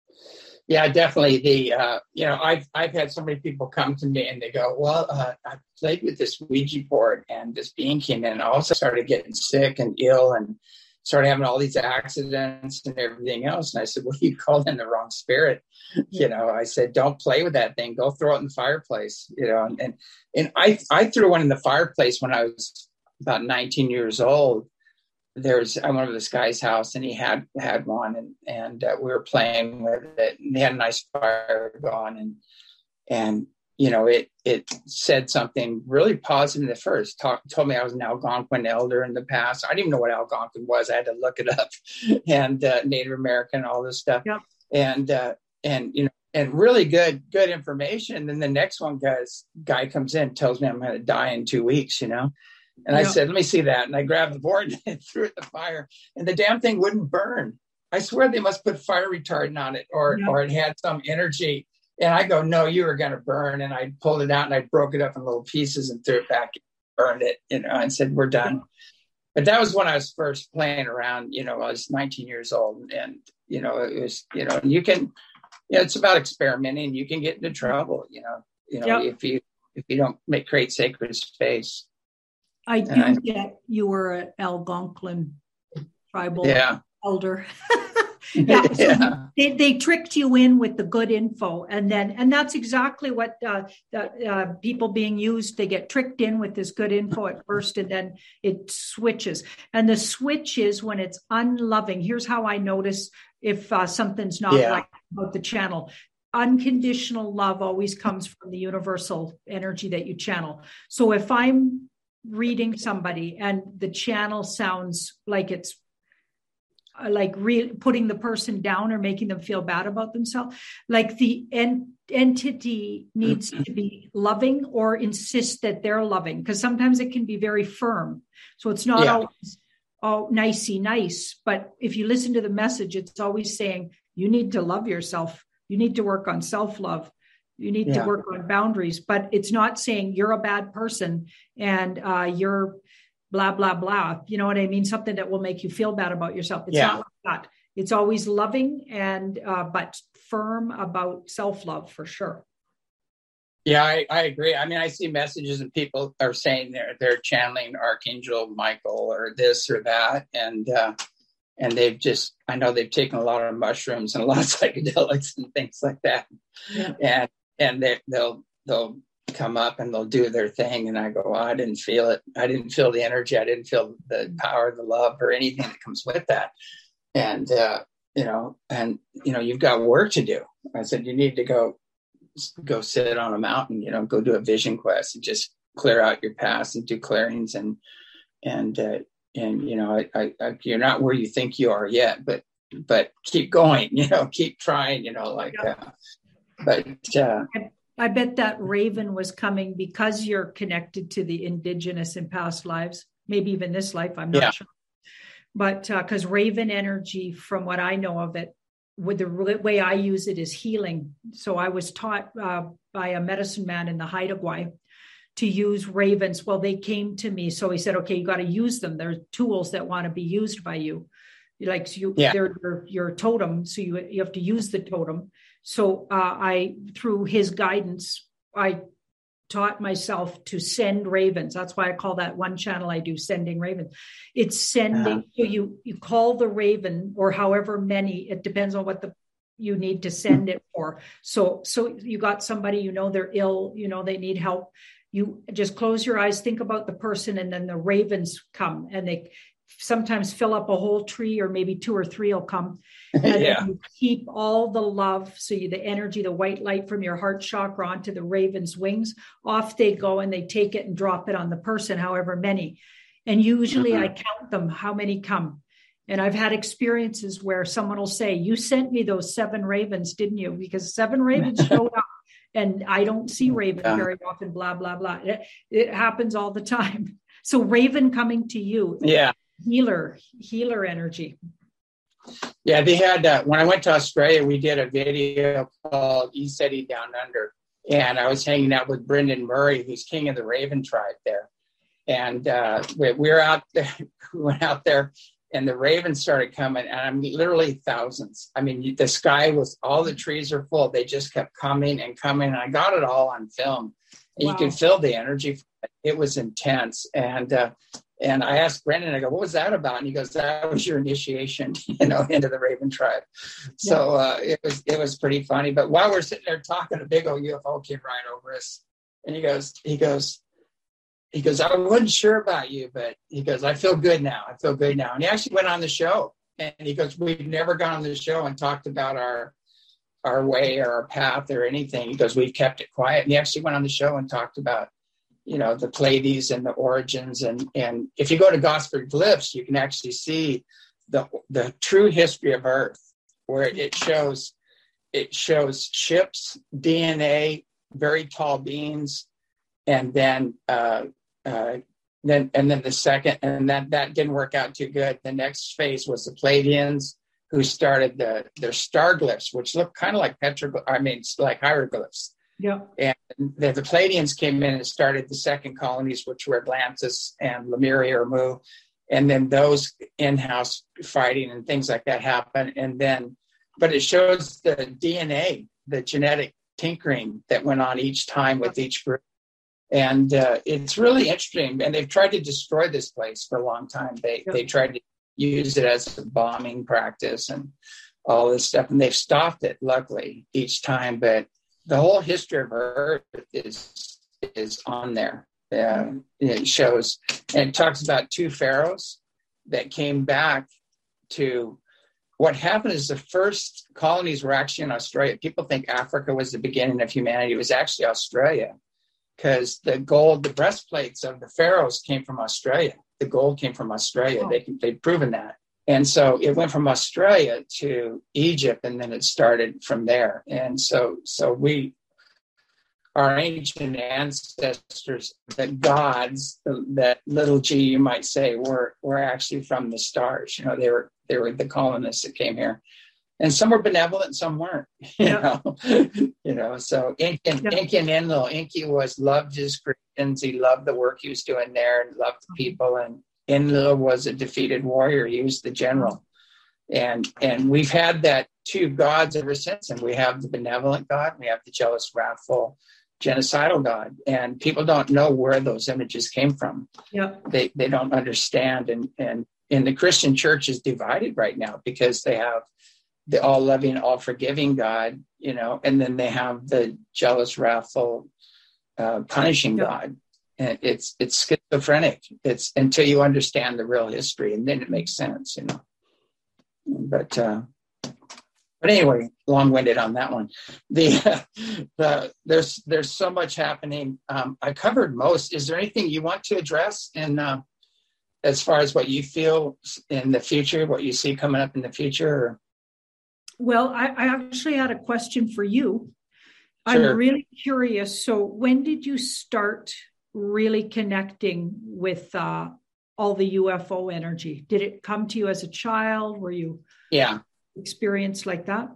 yeah, definitely. The uh, you know, I've I've had so many people come to me and they go, well, uh, I played with this Ouija board and this being came in, and I also started getting sick and ill and started having all these accidents and everything else. And I said, well, you called in the wrong spirit. Yeah. You know, I said, don't play with that thing. Go throw it in the fireplace. You know, and and, and I I threw one in the fireplace when I was about nineteen years old. There's I went over this guy's house and he had had one and and uh, we were playing with it and he had a nice fire going and and you know it it said something really positive at first. Talk, told me I was an Algonquin elder in the past. I didn't even know what Algonquin was. I had to look it up and uh, Native American, all this stuff. Yep. And uh, and you know and really good, good information. And then the next one guys, guy comes in, tells me I'm going to die in two weeks, you know? And yeah. I said, let me see that. And I grabbed the board and threw it in the fire, and the damn thing wouldn't burn. I swear they must put fire retardant on it, or, yeah. or it had some energy. And I go, no, you were going to burn. And I pulled it out and I broke it up in little pieces and threw it back and burned it, you know, and said, we're done. But that was when I was first playing around, you know, I was nineteen years old, and, you know, it was, you know, you can, you know, it's about experimenting. You can get into trouble, you know, you know, yep. if you, if you don't make, create sacred space. I do I, get you were an Algonquin tribal yeah. elder. yeah, so yeah. They, they tricked you in with the good info, and then and that's exactly what uh, uh, people being used. They get tricked in with this good info at first, and then it switches. And the switch is when it's unloving. Here's how I notice if uh, something's not yeah. right about the channel. Unconditional love always comes from the universal energy that you channel. So if I'm reading somebody and the channel sounds like it's like re- putting the person down or making them feel bad about themselves, like the en- entity needs to be loving or insist that they're loving, because sometimes it can be very firm. So it's not yeah. always all nicey nice, but if you listen to the message, it's always saying you need to love yourself. You need to work on self-love. You need yeah. to work on boundaries, but it's not saying you're a bad person and uh, you're blah, blah, blah. You know what I mean? Something that will make you feel bad about yourself. It's yeah. not like that. It's always loving and, uh, but firm about self-love for sure. Yeah, I, I agree. I mean, I see messages and people are saying they're, they're channeling Archangel Michael or this or that. And, uh, and they've just, I know they've taken a lot of mushrooms and a lot of psychedelics and things like that. Yeah. And, and they, they'll, they'll, come up and they'll do their thing, and I go, oh, I didn't feel it. I didn't feel the energy. I didn't feel the power, the love, or anything that comes with that. And uh, you know, and you know, you've got work to do. I said, you need to go, go sit on a mountain. You know, go do a vision quest and just clear out your past and do clearings and and uh, and you know, I, I, I, you're not where you think you are yet, but but keep going. You know, keep trying. You know, like, uh, but. Uh, I bet that raven was coming because you're connected to the indigenous in past lives, maybe even this life, I'm not yeah. sure. But because uh, raven energy, from what I know of it, with the way I use it is healing. So I was taught uh, by a medicine man in the Haida Gwaii to use ravens. Well, they came to me. So he said, okay, you got to use them. They're tools that want to be used by you. Like so you, yeah. they're your, your totem. So you, you have to use the totem. So uh, I, through his guidance, I taught myself to send ravens. That's why I call that one channel I do, sending ravens. It's sending. Uh-huh. So you, you call the raven, or however many, it depends on what the you need to send it for. So, so you got somebody, you know, they're ill, you know, they need help. You just close your eyes, think about the person, and then the ravens come, and they sometimes fill up a whole tree, or maybe two or three will come. And yeah. you keep all the love. So you, the energy, the white light from your heart chakra onto the raven's wings, off they go, and they take it and drop it on the person, however many. And usually mm-hmm. I count them, how many come. And I've had experiences where someone will say, you sent me those seven ravens, didn't you? Because seven ravens showed up, and I don't see raven yeah. very often, blah, blah, blah. It, it happens all the time. So raven coming to you. Yeah. Healer, healer energy. Yeah, they had, uh, when I went to Australia, we did a video called ECETI Down Under. And I was hanging out with Brendan Murray, who's king of the Raven tribe there. And uh, we, we were out there, we went out there, and the ravens started coming, and I'm literally thousands. I mean, the sky was, all the trees are full. They just kept coming and coming. And I got it all on film. And wow. You could feel the energy. It was intense. And, uh, And I asked Brendan, I go, what was that about? And he goes, that was your initiation, you know, into the Raven tribe. So uh, it was it was pretty funny. But while we're sitting there talking, a big old U F O came right over us. And he goes, he goes, he goes, I wasn't sure about you, but he goes, I feel good now. I feel good now. And he actually went on the show. And he goes, we've never gone on the show and talked about our our way or our path or anything. He goes, we've kept it quiet. And he actually went on the show and talked about, you know, the Pleiades and the origins. And, and if you go to Gosford Glyphs, you can actually see the the true history of Earth, where it shows, it shows ships, D N A, very tall beings, and then uh, uh, then and then the second, and that that didn't work out too good. The next phase was the Pleiadians, who started the their star glyphs, which look kind of like petroglyphs. I mean, like hieroglyphs. Yeah. And the, the Pleiadians came in and started the second colonies, which were Atlantis and Lemuria or Mu. And then those in-house fighting and things like that happen. And then, but it shows the D N A, the genetic tinkering that went on each time with each group. And uh, it's really interesting. And they've tried to destroy this place for a long time. They yeah. they tried to use it as a bombing practice and all this stuff. And they've stopped it, luckily, each time. But the whole history of Earth is is on there. Uh, it shows, and it talks about two pharaohs that came back to. What happened is the first colonies were actually in Australia. People think Africa was the beginning of humanity. It was actually Australia, because the gold, the breastplates of the pharaohs came from Australia. The gold came from Australia. Oh. They they'd proven that. And so it went from Australia to Egypt, and then it started from there. And so, so we, our ancient ancestors, the gods, the, that little g, you might say, were were actually from the stars. You know, they were they were the colonists that came here, and some were benevolent, some weren't. You yeah. know, you know. So Inky and yeah. Inky and Enlil, Inky was loved his Christians. He loved the work he was doing there, and loved the people. And Enlil was a defeated warrior. He was the general. And and we've had that two gods ever since. And we have the benevolent God, we have the jealous, wrathful, genocidal God. And people don't know where those images came from. Yeah. They they don't understand. And and and the Christian church is divided right now, because they have the all loving, all forgiving God, you know, and then they have the jealous, wrathful, uh, punishing yeah. God. And it's it's schizophrenic. It's until you understand the real history, and then it makes sense, you know. But uh, but anyway, long-winded on that one. The, uh, the there's there's so much happening. Um, I covered most. Is there anything you want to address in uh, as far as what you feel in the future, what you see coming up in the future? Or? Well, I, I actually had a question for you. Sure. I'm really curious. So, when did you start really connecting with uh, all the U F O energy? Did it come to you as a child? Were you yeah experienced like that?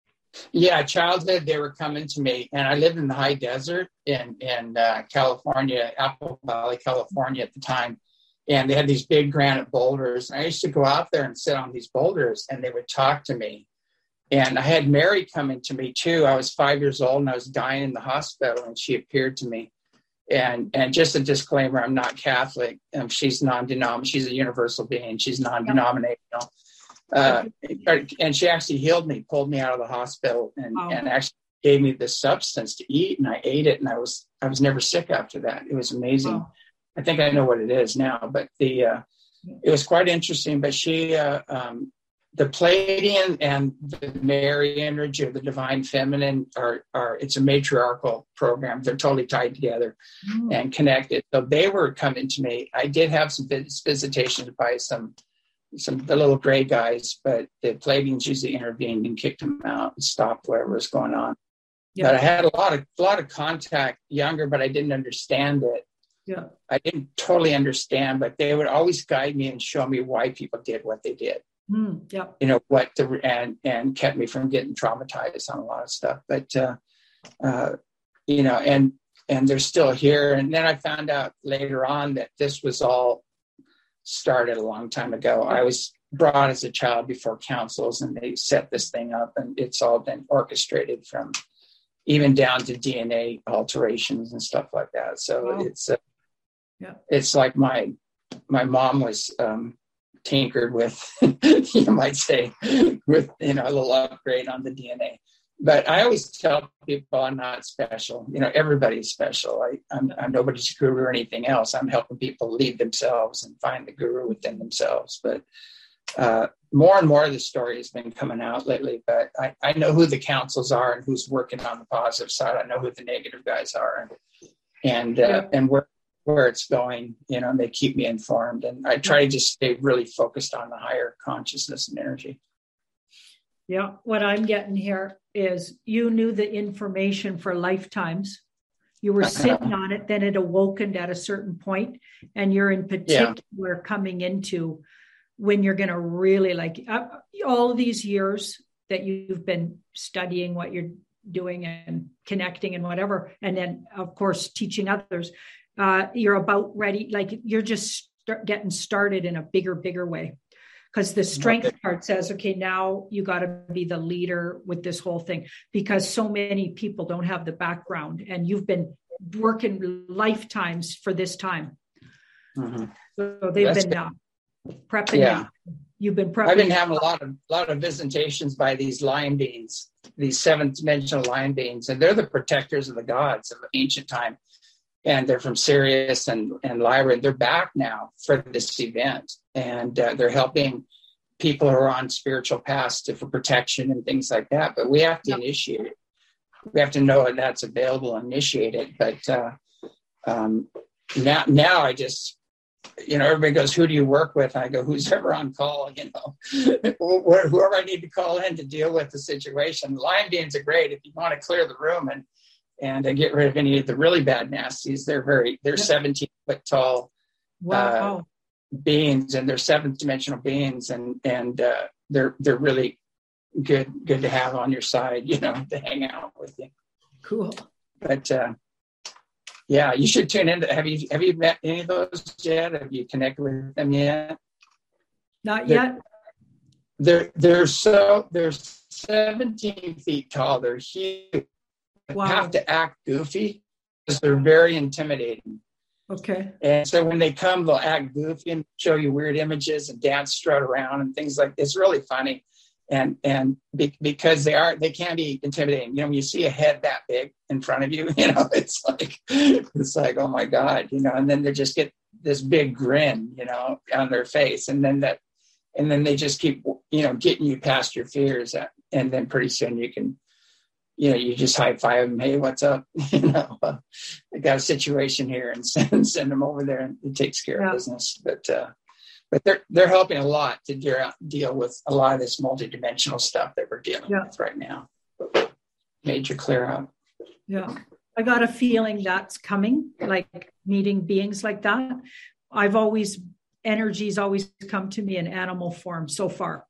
Yeah, childhood, they were coming to me. And I lived in the high desert in, in uh, California, Apple Valley, California at the time. And they had these big granite boulders. And I used to go out there and sit on these boulders, and they would talk to me. And I had Mary coming to me too. I was five years old and I was dying in the hospital, and she appeared to me. And and just a disclaimer, I'm not Catholic. Um, she's non-denominational. She's a universal being. She's non-denominational. Uh, and she actually healed me, pulled me out of the hospital, and, wow. and actually gave me this substance to eat. And I ate it, and I was I was never sick after that. It was amazing. Wow. I think I know what it is now, but the uh, it was quite interesting. But she, uh, um, the Pleiadian and the Mary energy of the divine feminine are, are it's a matriarchal program. They're totally tied together mm. and connected. So they were coming to me. I did have some visitations by some, some the little gray guys, but the Pleiadians usually intervened and kicked them out and stopped whatever was going on. Yeah. But I had a lot of, a lot of contact younger, but I didn't understand it. Yeah, I didn't totally understand, but they would always guide me and show me why people did what they did. Mm, yeah, you know what the and and kept me from getting traumatized on a lot of stuff. But uh, uh, you know, and and they're still here. And then I found out later on that this was all started a long time ago. I was brought as a child before councils, and they set this thing up, and it's all been orchestrated from even down to D N A alterations and stuff like that. So wow. it's uh, yeah, it's like my my mom was. Um, tinkered with, you might say, with, you know, a little upgrade on the D N A. But I always tell people I'm not special. You know, everybody's special. I, I'm, I'm nobody's guru or anything else. I'm helping people lead themselves and find the guru within themselves. But uh, more and more of the story has been coming out lately. But I, I know who the councils are and who's working on the positive side. I know who the negative guys are, and and uh, yeah. and where where it's going, you know, and they keep me informed. And I try to just stay really focused on the higher consciousness and energy. Yeah. What I'm getting here is you knew the information for lifetimes. You were sitting on it, then it awokened at a certain point, and you're in particular yeah. coming into when you're going to really like uh, all these years that you've been studying what you're doing and connecting and whatever. And then of course, teaching others, uh, you're about ready. Like you're just start getting started in a bigger, bigger way. Because the strength okay. part says, okay, now you got to be the leader with this whole thing, because so many people don't have the background, and you've been working lifetimes for this time. Mm-hmm. So they've That's been uh, prepping. Yeah. You. You've been prepping. I've been having a lot of lot of visitations by these lion beings, these seventh dimensional lion beings, and they're the protectors of the gods of ancient time. And they're from Sirius and, and Lyra, and they're back now for this event. And uh, they're helping people who are on spiritual paths to, for protection and things like that. But we have to yep. initiate it. We have to know that that's available and initiate it. But uh, um, now, now I just, you know, everybody goes, who do you work with? I go, who's ever on call, you know, whoever I need to call in to deal with the situation. Lion beings are great if you want to clear the room and and uh, get rid of any of the really bad nasties. They're very, they're yeah. seventeen foot tall wow. uh, beings, and they're seventh dimensional beings, and and uh, they're they're really good good to have on your side, you know, to hang out with you. Cool. But uh, yeah, you should tune in. To, have you have you met any of those yet? Have you connected with them yet? Not they're, yet. They're they're so they're seventeen feet tall. They're huge. Wow. Have to act goofy because they're very intimidating. Okay. And so when they come, they'll act goofy and show you weird images and dance, strut around and things like this. It's really funny. And and be, because they are, they can be intimidating. You know, when you see a head that big in front of you, you know, it's like, it's like, oh my God, you know, and then they just get this big grin, you know, on their face. And then that, and then they just keep, you know, getting you past your fears. And then pretty soon you can, you know, you just high five them. Hey, what's up? You know, uh, I got a situation here, and send send them over there, and it takes care yeah. of business. But uh, but they're they're helping a lot to deal deal with a lot of this multidimensional stuff that we're dealing yeah. with right now. Major clear up. Yeah, I got a feeling that's coming. Like meeting beings like that. I've always energy's always come to me in animal form so far.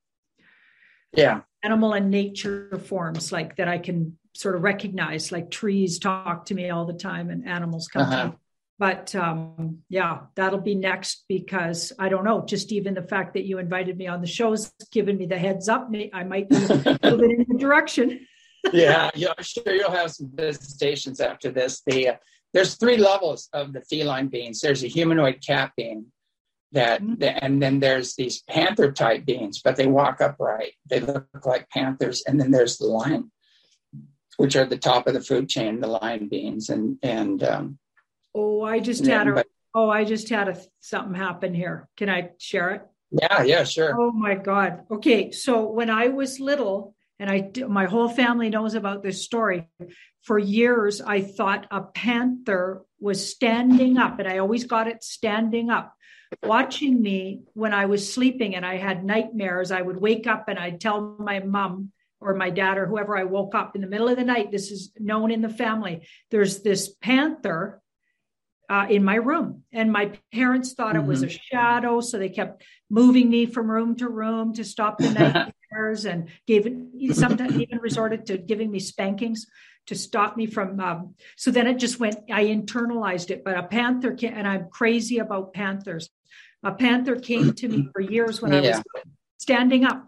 Yeah. Animal and nature forms like that I can sort of recognize, like trees talk to me all the time and animals come uh-huh. to me. But um, yeah, that'll be next, because I don't know, just even the fact that you invited me on the show has given me the heads up. I might be moving in the direction. yeah, yeah, I'm sure you'll have some visitations after this. The uh, there's three levels of the feline beings. There's a humanoid cat being. That mm-hmm. and then there's these panther type beings, but they walk upright. They look like panthers. And then there's the lion, which are the top of the food chain, the lion beings. And and um, oh, I just had a but, oh, I just had a something happen here. Can I share it? Yeah, yeah, sure. Oh my God. Okay, so when I was little, and I my whole family knows about this story. For years, I thought a panther was standing up, and I always got it standing up, watching me when I was sleeping and I had nightmares. I would wake up and I'd tell my mom or my dad or whoever I woke up in the middle of the night. This is known in the family. There's this panther uh, in my room, and my parents thought mm-hmm. it was a shadow. So they kept moving me from room to room to stop the nightmares, and gave sometimes even resorted to giving me spankings to stop me from, um, so then it just went, I internalized it. But a panther, can, and I'm crazy about panthers. A panther came to me for years when yeah. I was standing up.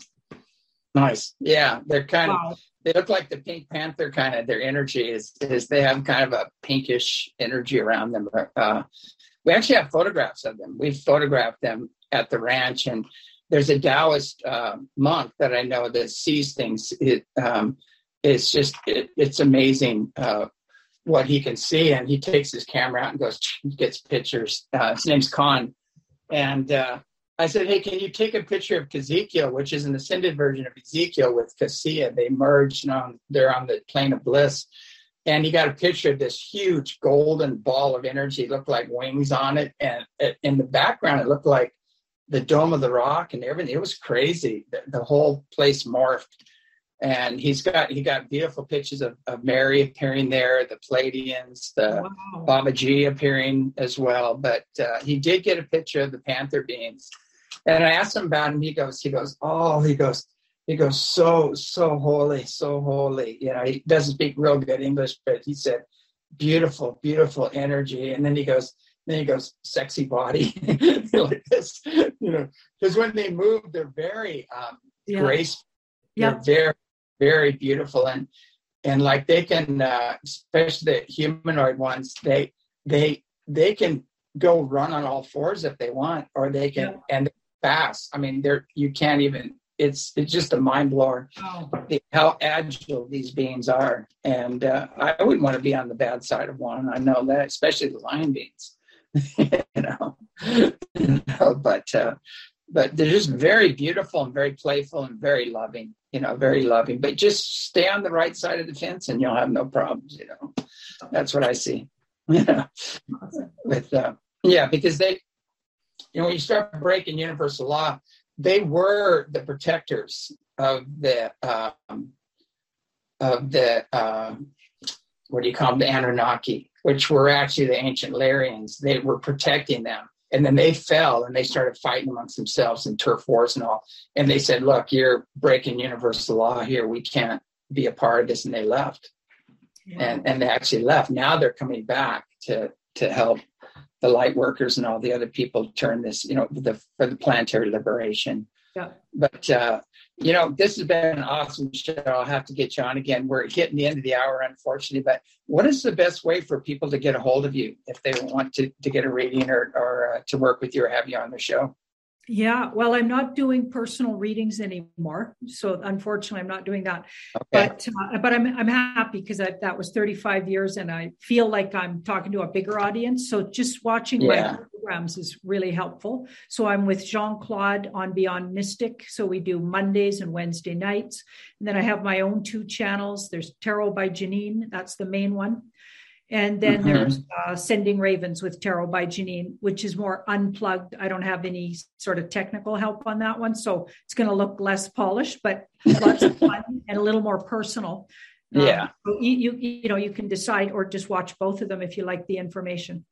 Nice. Yeah. They're kind wow. of, they look like the Pink Panther kind of, their energy is, is they have kind of a pinkish energy around them. Uh, we actually have photographs of them. We've photographed them at the ranch, and there's a Taoist uh, monk that I know that sees things. It, um, it's just, it, it's amazing uh, what he can see. And he takes his camera out and goes, gets pictures. Uh, his name's Khan. And uh, I said, hey, can you take a picture of Ezekiel, which is an ascended version of Ezekiel with Cassia? They merged on, they're on the plane of bliss. And he got a picture of this huge golden ball of energy. It looked like wings on it. And it, in the background, it looked like the Dome of the Rock and everything. It was crazy. The, the whole place morphed. And he's got he got beautiful pictures of, of Mary appearing there, the Pleiadians, the wow. Baba G appearing as well. But uh, he did get a picture of the panther beings. And I asked him about him. He goes, he goes, oh, he goes, he goes, so, so holy, so holy. You know, he doesn't speak real good English, but he said, beautiful, beautiful energy. And then he goes, then he goes, sexy body. Like this, you know, because when they move, they're very um, yeah. graceful. They're yeah. very, very beautiful. And, and like they can, uh, especially the humanoid ones, they, they, they can go run on all fours if they want, or they can, yeah. and fast. I mean, they're, you can't even, it's, it's just a mind blower oh. how agile these beings are. And uh, I wouldn't want to be on the bad side of one. I know that, especially the lion beings, you know, you know but, uh, but they're just very beautiful and very playful and very loving, you know, very loving, but just stay on the right side of the fence and you'll have no problems. You know, that's what I see. Yeah. With, uh, yeah, because they, you know, when you start breaking universal law, they were the protectors of the um, of the uh, what do you call them, the Anunnaki, which were actually the ancient Lyrians. They were protecting them, and then they fell and they started fighting amongst themselves in turf wars and all. And they said, "Look, you're breaking universal law here. We can't be a part of this." And they left, yeah. and and they actually left. Now they're coming back to to help the light workers and all the other people turn this, you know, the, for the planetary liberation. Yeah. But, uh, you know, this has been an awesome show. I'll have to get you on again. We're hitting the end of the hour, unfortunately, but what is the best way for people to get a hold of you if they want to, to get a reading or, or uh, to work with you or have you on the show? Yeah, well, I'm not doing personal readings anymore, so unfortunately, I'm not doing that. Okay. But uh, but I'm I'm happy because that was thirty-five years, and I feel like I'm talking to a bigger audience. So just watching yeah. my programs is really helpful. So I'm with Jean-Claude on Beyond Mystic. So we do Mondays and Wednesday nights, and then I have my own two channels. There's Tarot by Janine, that's the main one. And then mm-hmm. there's uh, Sending Ravens with Tarot by Janine, which is more unplugged. I don't have any sort of technical help on that one. So it's going to look less polished, but lots of fun and a little more personal. Yeah. Um, so you, you, you know, you can decide or just watch both of them if you like the information.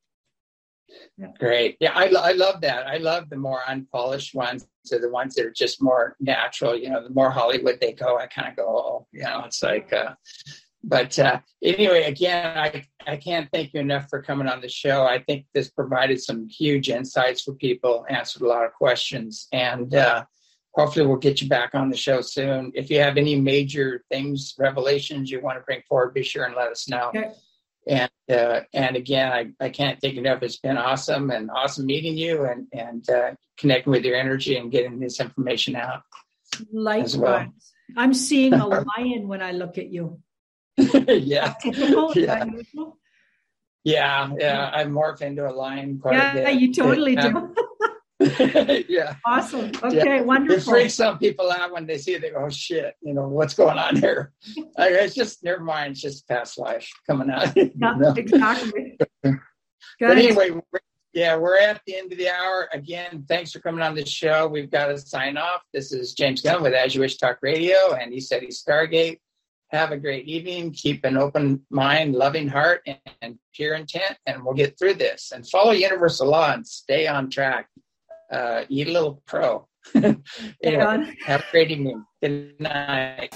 Yeah. Great. Yeah, I, I love that. I love the more unpolished ones. So the ones that are just more natural, you know, the more Hollywood they go, I kind of go, oh, you know, it's like, uh, But uh, anyway, again, I, I can't thank you enough for coming on the show. I think this provided some huge insights for people, answered a lot of questions, and uh, hopefully we'll get you back on the show soon. If you have any major things, revelations you want to bring forward, be sure and let us know. Okay. And uh, and again, I, I can't thank you enough. It's been awesome and awesome meeting you and, and uh, connecting with your energy and getting this information out. Likewise. Well. I'm seeing a lion when I look at you. yeah. yeah. yeah, yeah. I morph into a lion quite yeah, a bit. You totally it, do. yeah. Awesome. Okay, yeah. Wonderful. It freaks some people out when they see it. They go, oh, shit, you know, what's going on here? Like, it's just, never mind, it's just past life coming out. Yeah, you know? Exactly. But anyway, we're, yeah, we're at the end of the hour. Again, thanks for coming on this show. We've got to sign off. This is James Gunn with As You Wish Talk Radio, and he said he's Stargate. Have a great evening. Keep an open mind, loving heart, and, and pure intent, and we'll get through this. And follow universal law and stay on track. Uh, eat a little pro. Anyway, have a great evening. Good night.